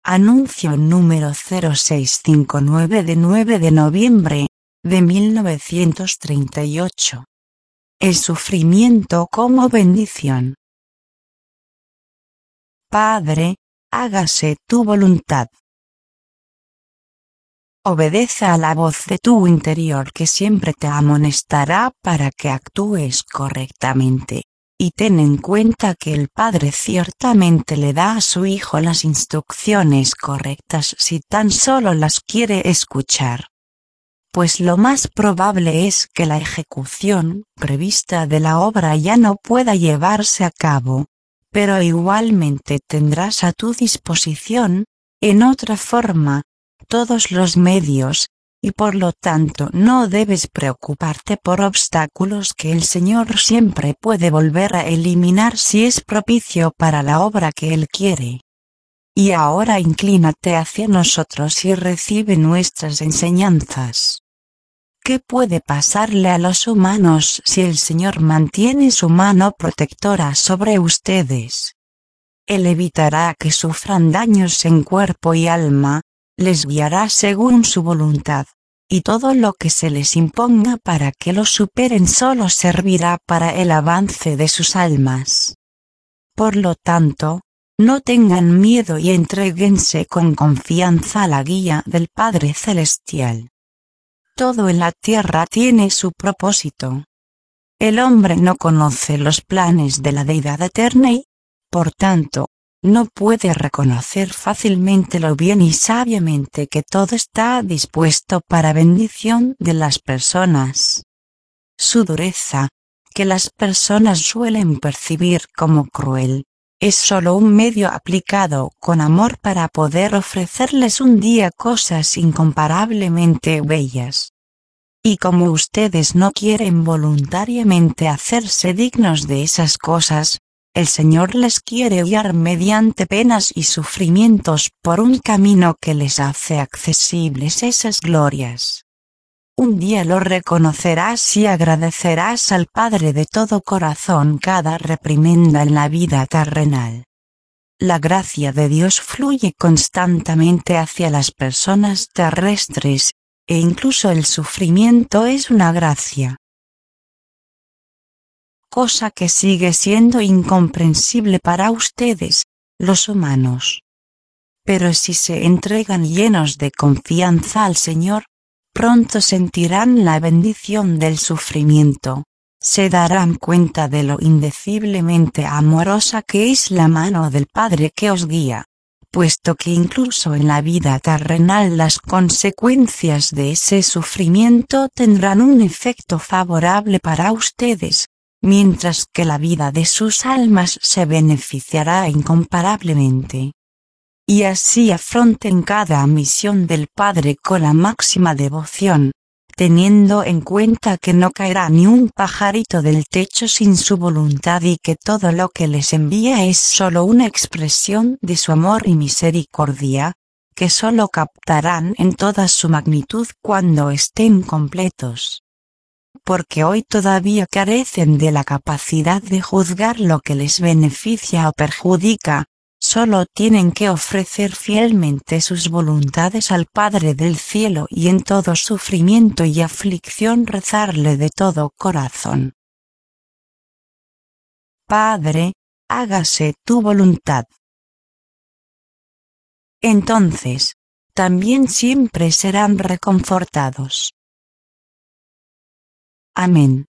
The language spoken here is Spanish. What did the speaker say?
Anuncio número 0659 de 9 de noviembre de 1938. El sufrimiento como bendición. Padre, hágase tu voluntad. Obedece a la voz de tu interior que siempre te amonestará para que actúes correctamente, y ten en cuenta que el Padre ciertamente le da a su Hijo las instrucciones correctas si tan solo las quiere escuchar. Pues lo más probable es que la ejecución prevista de la obra ya no pueda llevarse a cabo, pero igualmente tendrás a tu disposición, en otra forma, todos los medios, y por lo tanto no debes preocuparte por obstáculos que el Señor siempre puede volver a eliminar si es propicio para la obra que Él quiere. Y ahora inclínate hacia nosotros y recibe nuestras enseñanzas. ¿Qué puede pasarle a los humanos si el Señor mantiene su mano protectora sobre ustedes? Él evitará que sufran daños en cuerpo y alma, les guiará según su voluntad, y todo lo que se les imponga para que lo superen solo servirá para el avance de sus almas. Por lo tanto, no tengan miedo y entréguense con confianza a la guía del Padre Celestial. Todo en la tierra tiene su propósito. El hombre no conoce los planes de la Deidad eterna y, por tanto, no puede reconocer fácilmente lo bien y sabiamente que todo está dispuesto para bendición de las personas. Su dureza, que las personas suelen percibir como cruel, es solo un medio aplicado con amor para poder ofrecerles un día cosas incomparablemente bellas. Y como ustedes no quieren voluntariamente hacerse dignos de esas cosas, el Señor les quiere guiar mediante penas y sufrimientos por un camino que les hace accesibles esas glorias. Un día lo reconocerás y agradecerás al Padre de todo corazón cada reprimenda en la vida terrenal. La gracia de Dios fluye constantemente hacia las personas terrestres, e incluso el sufrimiento es una gracia. Cosa que sigue siendo incomprensible para ustedes, los humanos. Pero si se entregan llenos de confianza al Señor, pronto sentirán la bendición del sufrimiento, se darán cuenta de lo indeciblemente amorosa que es la mano del Padre que os guía, puesto que incluso en la vida terrenal las consecuencias de ese sufrimiento tendrán un efecto favorable para ustedes, mientras que la vida de sus almas se beneficiará incomparablemente. Y así afronten cada misión del Padre con la máxima devoción, teniendo en cuenta que no caerá ni un pajarito del techo sin su voluntad y que todo lo que les envía es solo una expresión de su amor y misericordia, que solo captarán en toda su magnitud cuando estén completos. Porque hoy todavía carecen de la capacidad de juzgar lo que les beneficia o perjudica, solo tienen que ofrecer fielmente sus voluntades al Padre del Cielo y en todo sufrimiento y aflicción rezarle de todo corazón. Padre, hágase tu voluntad. Entonces, también siempre serán reconfortados. Amén.